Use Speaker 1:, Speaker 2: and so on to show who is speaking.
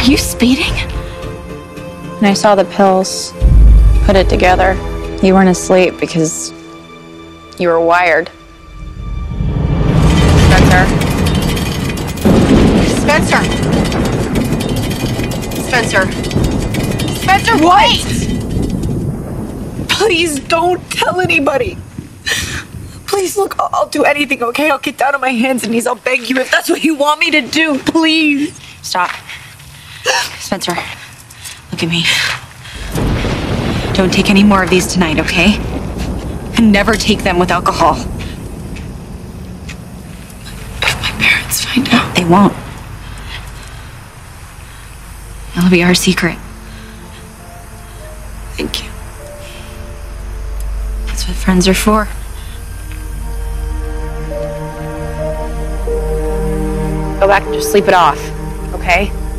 Speaker 1: Are you speeding?
Speaker 2: And I saw the pills, put it together. You weren't asleep because you were wired. Spencer?
Speaker 1: Spencer! Spencer! Spencer, wait!
Speaker 3: Please don't tell anybody. Please, look, I'll do anything, okay? I'll get down on my hands and knees. I'll beg you if that's what you want me to do. Please.
Speaker 1: Stop. Spencer, look at me. Don't take any more of these tonight, okay? And never take them with alcohol.
Speaker 3: If my parents find out.
Speaker 1: They won't. It'll be our secret.
Speaker 3: Thank you.
Speaker 1: That's what friends are for.
Speaker 2: Go back and just sleep it off, okay?